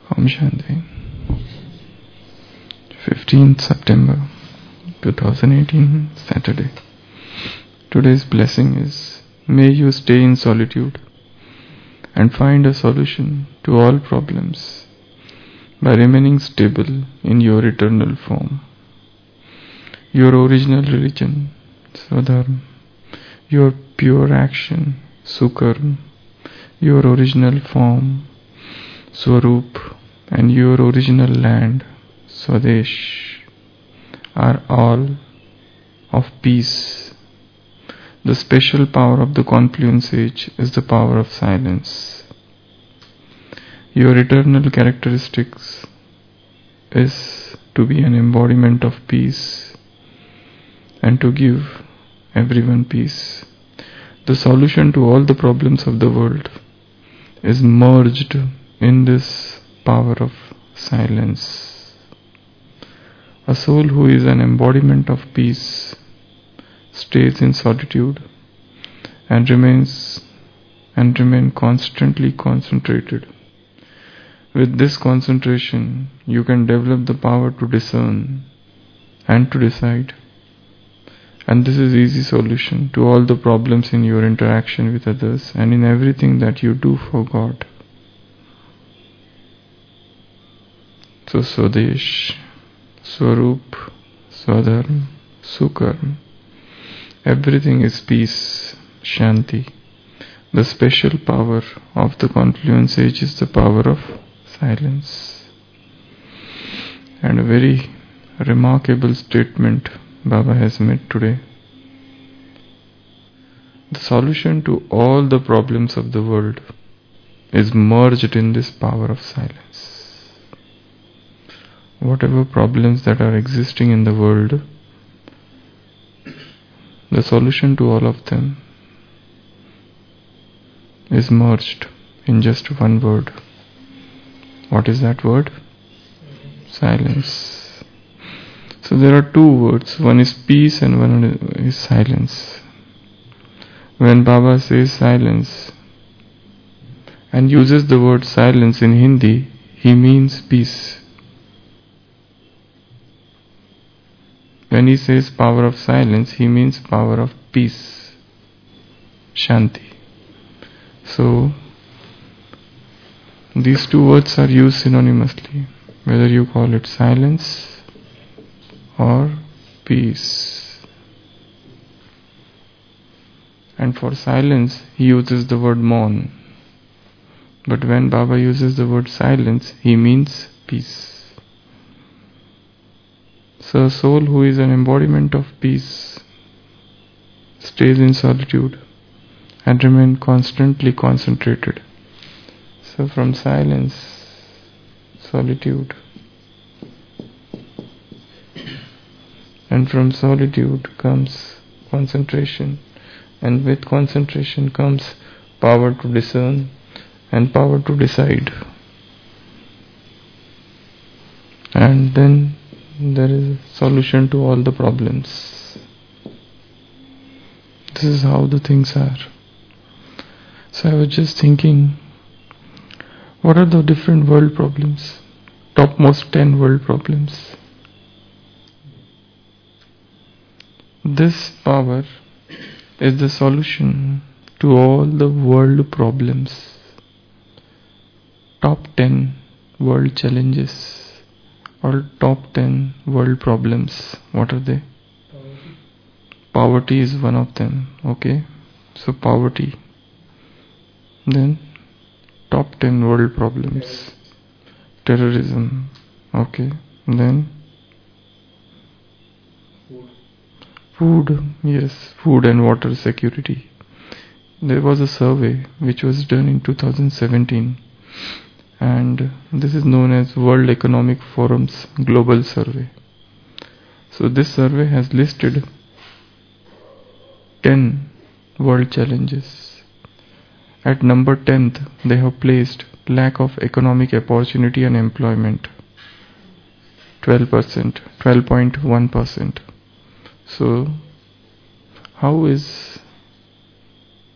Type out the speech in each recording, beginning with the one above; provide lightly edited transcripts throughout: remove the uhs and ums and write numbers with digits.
Om Shanti. 15th September 2018, Saturday. Today's blessing is, may you stay in solitude and find a solution to all problems by remaining stable in your eternal form. Your original religion, Swadharma, your pure action, Sukarma, your original form, Swarup, and your original land, Swadesh, are all of peace. The special power of the confluence age is the power of silence. Your eternal characteristics is to be an embodiment of peace and to give everyone peace. The solution to all the problems of the world is merged in this power of silence. A soul who is an embodiment of peace stays in solitude and remain constantly concentrated. With this concentration, you can develop the power to discern and to decide. And this is easy solution to all the problems in your interaction with others and in everything that you do for God. So Swadesh, Swarup, Swadharma, Sukarma, everything is peace, Shanti. The special power of the confluence age is the power of silence. And a very remarkable statement Baba has made today. The solution to all the problems of the world is merged in this power of silence. Whatever problems that are existing in the world, the solution to all of them is merged in just one word. What is that word? Silence. So there are two words, one is peace and one is silence. When Baba says silence and uses the word silence in Hindi, he means peace. When he says power of silence, he means power of peace, Shanti. So these two words are used synonymously, whether you call it silence or peace. And for silence, he uses the word Maun. But when Baba uses the word silence, he means peace. So a soul who is an embodiment of peace stays in solitude and remains constantly concentrated. So from silence, solitude, and from solitude comes concentration, and with concentration comes power to discern and power to decide. And then there is a solution to all the problems. This is how the things are. So I was just thinking, what are the different world problems? Topmost 10 world problems. This power is the solution to all the world problems. Top 10 world challenges or top 10 world problems. What are they? Poverty is one of them. Okay. So poverty. Then top 10 world problems. Terrorism. Okay. Then food, yes, food and water security. There was a survey which was done in 2017, and this is known as World Economic Forum's Global Survey. So this survey has listed 10 world challenges. At number 10th, they have placed lack of economic opportunity and employment, 12%, 12.1%. So, how is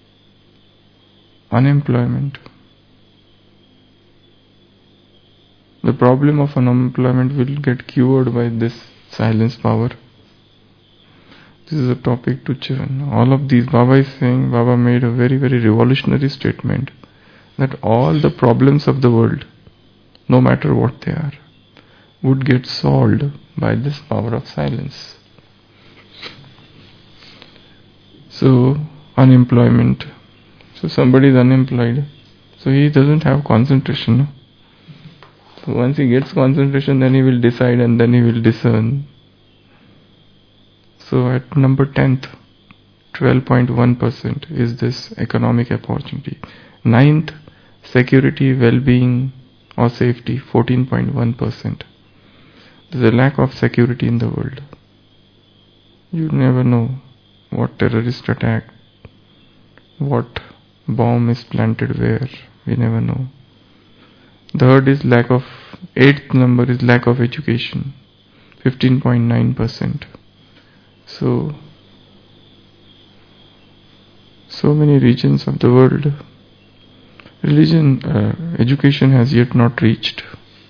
unemployment The problem of unemployment will get cured by this silence power. This is a topic to churn. All of these, Baba is saying, Baba made a very, very revolutionary statement that all the problems of the world, no matter what they are, would get solved by this power of silence. So, unemployment. So somebody is unemployed. So he doesn't have concentration. No? So once he gets concentration, then he will decide and then he will discern. So at number 10th, 12.1% is this economic opportunity. 9th, security, well-being or safety, 14.1%. There's a lack of security in the world. You never know what terrorist attack, what bomb is planted where, we never know. Third is eighth number is lack of education, 15.9%. So many regions of the world, education has yet not reached.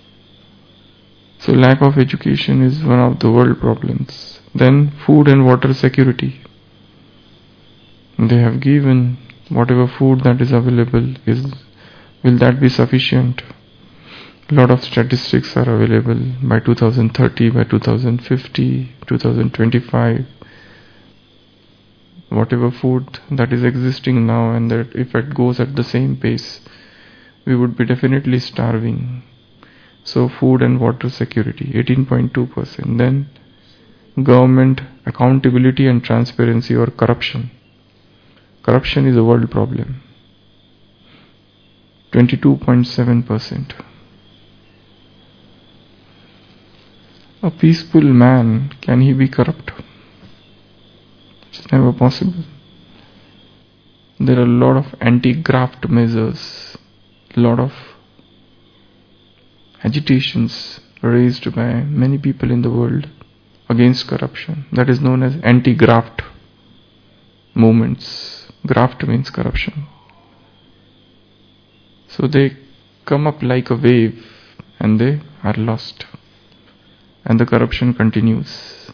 So lack of education is one of the world problems. Then food and water security. They have given whatever food that is available, will that be sufficient? A lot of statistics are available by 2030, by 2050, 2025. Whatever food that is existing now, and that if it goes at the same pace, we would be definitely starving. So food and water security, 18.2%. Then government accountability and transparency or corruption. Corruption is a world problem, 22.7%. A peaceful man, can he be corrupt? It's never possible. There are a lot of anti-graft measures, a lot of agitations raised by many people in the world against corruption. That is known as anti-graft movements. Graft means corruption. So they come up like a wave and they are lost. And the corruption continues.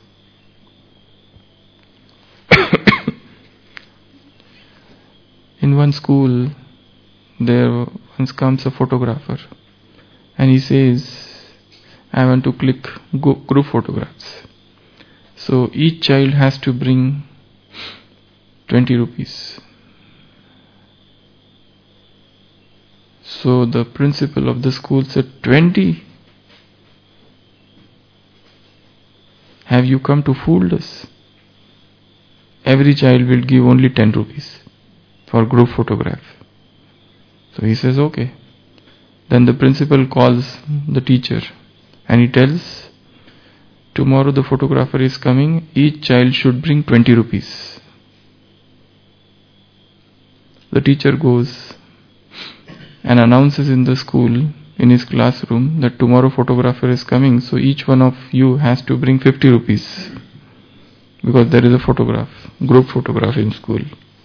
In one school, there once comes a photographer and he says, I want to click group photographs. So each child has to bring 20 rupees. So the principal of the school said, 20? Have you come to fool us? Every child will give only 10 rupees for group photograph. So he says, okay. Then the principal calls the teacher and he tells, tomorrow the photographer is coming, each child should bring 20 rupees. The teacher goes and announces in the school, in his classroom, that tomorrow photographer is coming, so each one of you has to bring 50 rupees. Because there is a group photograph in school.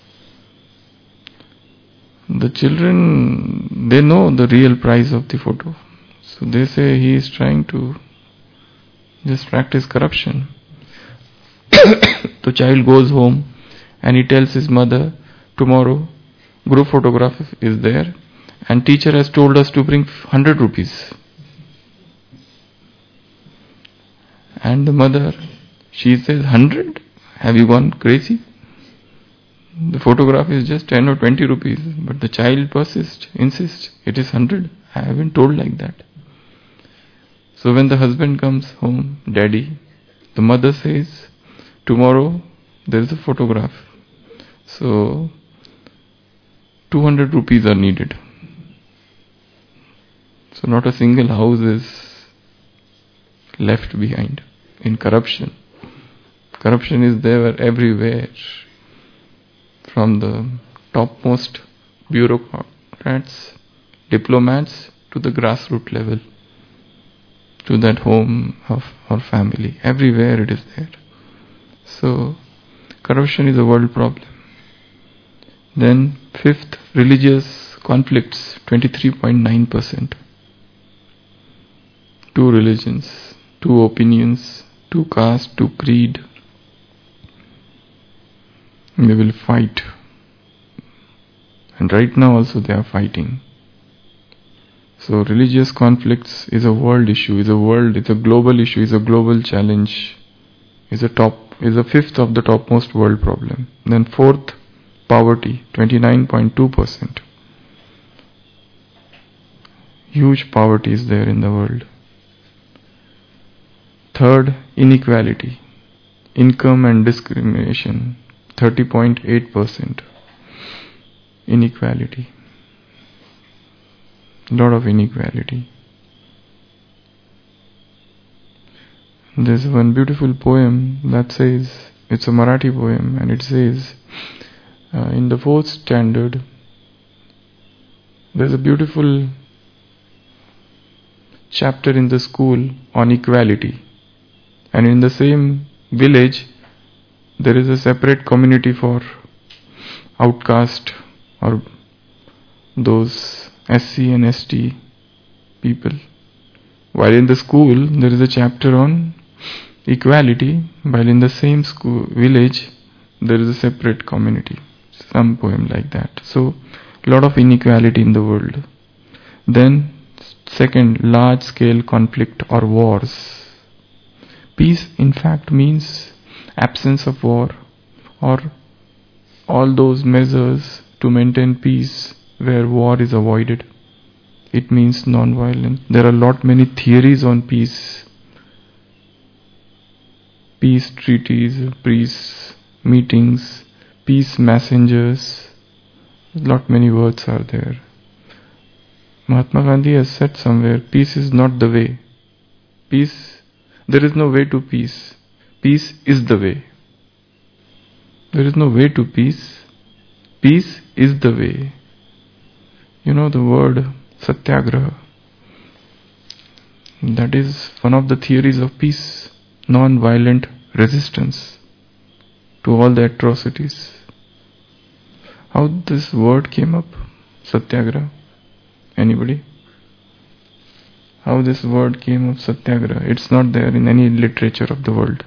The children, they know the real price of the photo. So they say he is trying to just practice corruption. The child goes home and he tells his mother, tomorrow group photograph is there and teacher has told us to bring 100 rupees. And the mother, she says, 100? Have you gone crazy? The photograph is just 10 or 20 rupees. But the child insists, it is 100. I haven't told like that. So when the husband comes home, daddy, the mother says, tomorrow there is a photograph. So 200 rupees are needed. So not a single house is left behind in corruption. Corruption is there everywhere, from the topmost bureaucrats, diplomats, to the grassroots level, to that home of our family. Everywhere it is there. So corruption is a world problem. Then fifth, religious conflicts, 23.9%. two religions, two opinions, two caste, two creed. They will fight. And right now also they are fighting. So religious conflicts is a world issue, it's a global issue, it's a global challenge, is a fifth of the topmost world problem. Then fourth, poverty, 29.2%. Huge poverty is there in the world. Third, inequality, income and discrimination, 30.8%. Inequality. Lot of inequality. There's one beautiful poem that says, it's a Marathi poem, and it says, in the fourth standard, there's a beautiful chapter in the school on equality, and in the same village there is a separate community for outcast or those SC and ST people, while in the school there is a chapter on equality, while in the same school village there is a separate community. Some poem like that. So lot of inequality in the world. Then second, large scale conflict or wars. Peace in fact means absence of war, or all those measures to maintain peace where war is avoided. It means non-violence. There are many theories on peace. Peace treaties, peace meetings, peace messengers. Many words are there. Mahatma Gandhi has said somewhere, peace is not the way. There is no way to peace. Peace is the way. There is no way to peace. Peace is the way. You know the word satyagraha. That is one of the theories of peace. Non-violent resistance to all the atrocities. How this word came up? Satyagraha. Anybody? How this word came up, satyagraha? It's not there in any literature of the world.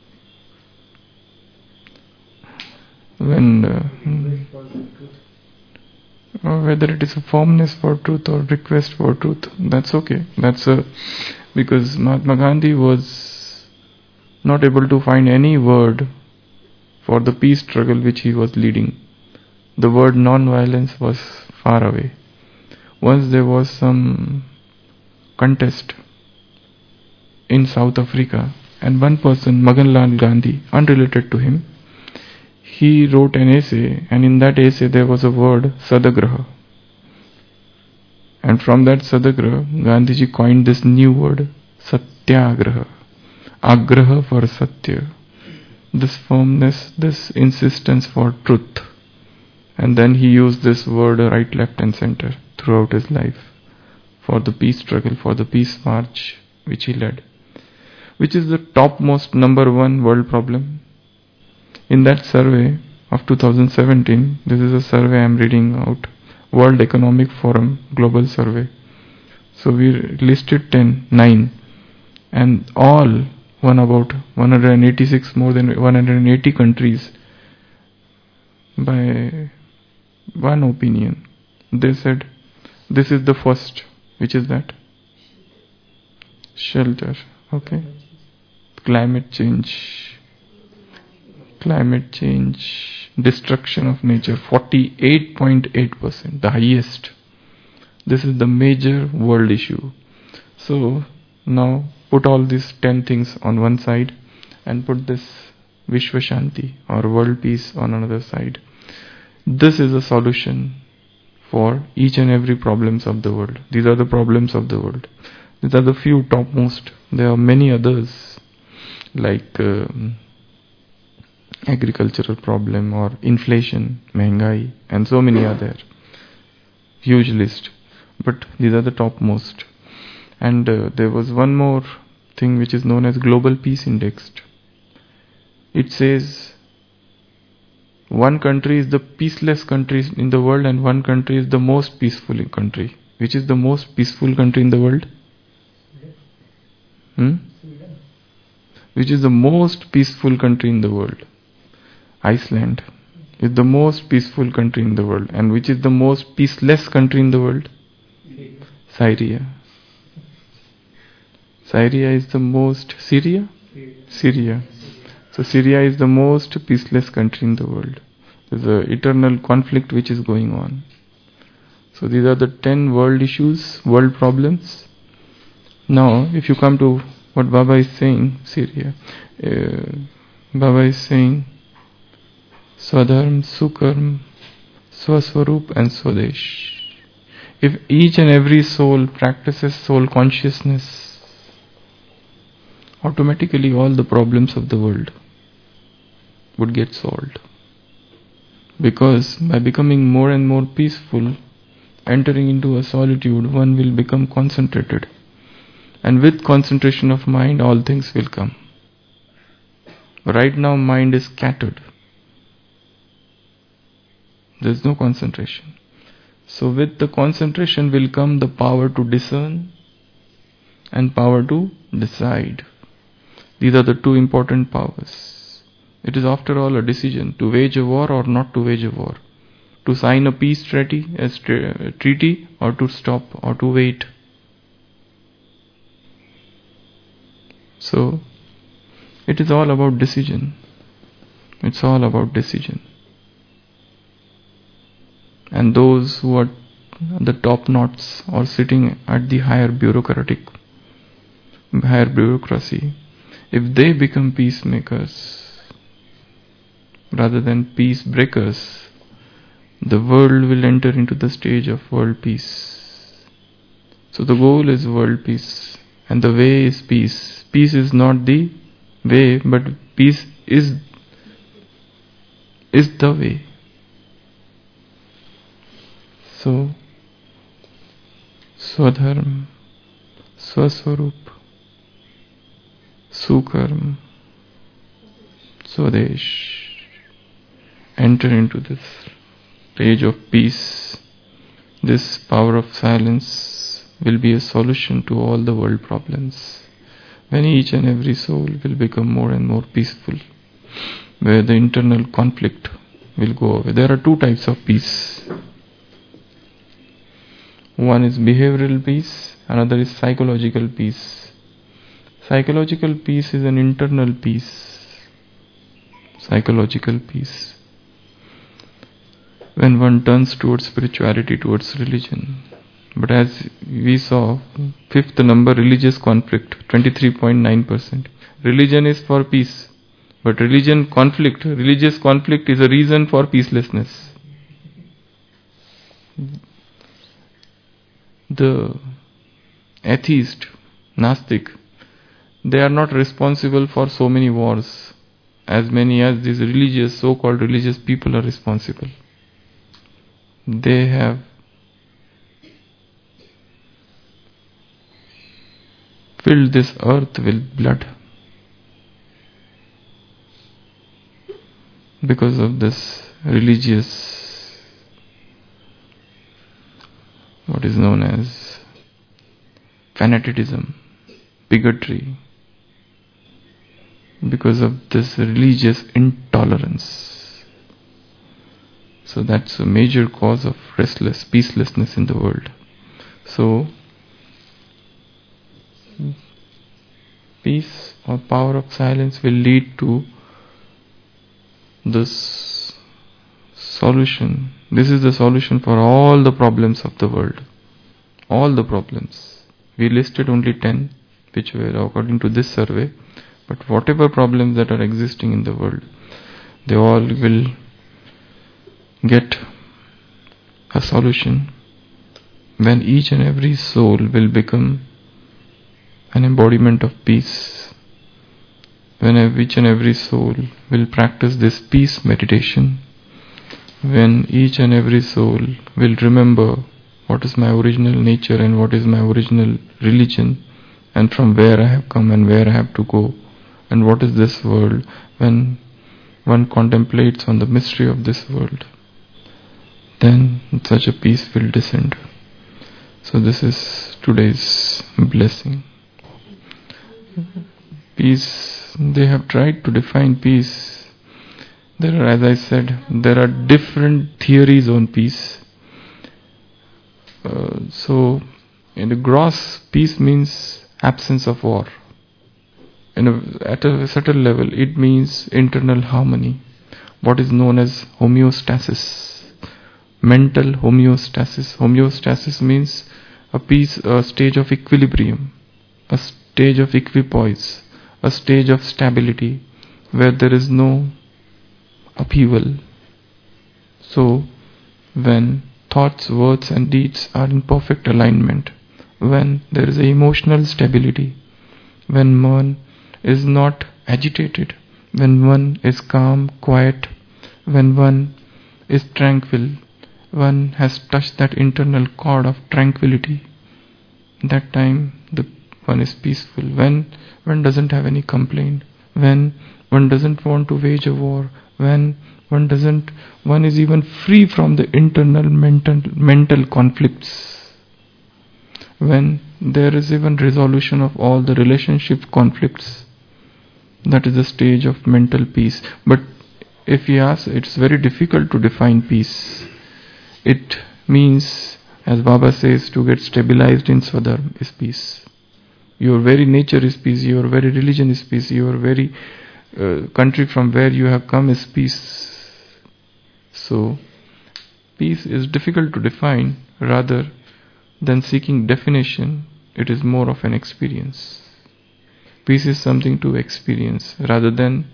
Whether it is a firmness for truth or request for truth, that's okay. Because Mahatma Gandhi was not able to find any word for the peace struggle which he was leading. The word non-violence was far away. Once there was some contest in South Africa, and one person, Maganlal Gandhi, unrelated to him, he wrote an essay, and in that essay there was a word Sadagraha. And from that Sadagraha, Gandhiji coined this new word, Satyagraha. Agraha for Satya. This firmness, this insistence for truth. And then he used this word right, left and center throughout his life for the peace struggle, for the peace march which he led. Which is the topmost number one world problem? In that survey of 2017, this is a survey I am reading out, World Economic Forum Global Survey. So we listed 9, and all won about 186, more than 180 countries by one opinion. They said, this is the first. Which is that? Shelter. Okay. Climate change, destruction of nature, 48.8%, the highest. This is the major world issue. So now put all these 10 things on one side and put this Vishwa Shanti or world peace on another side. This is a solution for each and every problems of the world. These are the problems of the world. These are the few topmost. There are many others like agricultural problem or inflation, mehengai, and so many other. Huge list. But these are the topmost. And there was one more thing which is known as Global Peace Index. It says one country is the peaceless country in the world and one country is the most peaceful country. Which is the most peaceful country in the world? Hmm? Which is the most peaceful country in the world? Iceland is the most peaceful country in the world. And which is the most peaceless country in the world? Syria. Syria is the most... Syria? Syria. So Syria is the most peaceless country in the world. There's an eternal conflict which is going on. So these are the 10 world issues, world problems. Now, if you come to what Baba is saying, Syria, Baba is saying Swadharm, Sukarm, Swaswarup and Swadesh. If each and every soul practices soul consciousness, automatically all the problems of the world would get solved. Because by becoming more and more peaceful, entering into a solitude, one will become concentrated. And with concentration of mind, all things will come. Right now, mind is scattered. There is no concentration. So with the concentration will come the power to discern and power to decide. These are the two important powers. It is after all a decision to wage a war or not to wage a war. To sign a peace treaty or to stop or to wait. So, it is all about decision. It's all about decision. And those who are the top knots or sitting at the higher bureaucracy, if they become peacemakers rather than peace breakers, the world will enter into the stage of world peace. So the goal is world peace and the way is peace. Peace is not the way, but peace is the way. So, Swadharm, Swaswarup, Sukarm, Swadesh. Enter into this stage of peace. This power of silence will be a solution to all the world problems. When each and every soul will become more and more peaceful, where the internal conflict will go away. There are two types of peace. One is behavioral peace, another is psychological peace. Psychological peace is an internal peace. Psychological peace. When one turns towards spirituality, towards religion. But as we saw, fifth number, religious conflict, 23.9%. Religion is for peace. But religious conflict is a reason for peacelessness. The atheist, Nastic, they are not responsible for so many wars as many as these religious, so-called religious people are responsible. They have filled this earth with blood because of this religious, what is known as fanaticism, bigotry, because of this religious intolerance. So that's a major cause of peacelessness in the world. So peace or power of silence will lead to this solution. This is the solution for all the problems of the world. All the problems. We listed only 10, which were according to this survey. But whatever problems that are existing in the world, they all will get a solution when each and every soul will become an embodiment of peace. When each and every soul will practice this peace meditation, when each and every soul will remember what is my original nature and what is my original religion, and from where I have come and where I have to go, and what is this world, when one contemplates on the mystery of this world, then such a peace will descend. So this is today's blessing. Peace, they have tried to define peace. There are, as I said, there are different theories on peace. So, in the gross, peace means absence of war. At a certain level, it means internal harmony, what is known as homeostasis, mental homeostasis. Homeostasis means a stage of equilibrium, a stage of equipoise, a stage of stability where there is no upheaval. So, when thoughts, words, and deeds are in perfect alignment, when there is a emotional stability, when one is not agitated, when one is calm, quiet, when one is tranquil, one has touched that internal chord of tranquility, that time the one is peaceful. When one doesn't have any complaint, when one doesn't want to wage a war, when one is even free from the internal mental conflicts, when there is even resolution of all the relationship conflicts, that is the stage of mental peace. But if you ask, it's very difficult to define peace. It means, as Baba says, to get stabilized in Swadharma is peace. Your very nature is peace, your very religion is peace, your very country from where you have come is peace. So, peace is difficult to define. Rather than seeking definition, it is more of an experience. Peace is something to experience rather than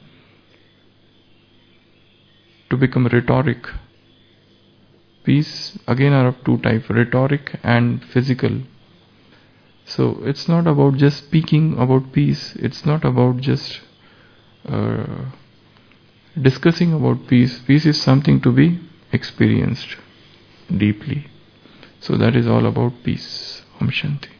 to become rhetoric. Peace again are of two types, rhetoric and physical. So it's not about just speaking about peace, it's not about just discussing about peace. Peace is something to be experienced deeply. So that is all about peace. Om Shanti.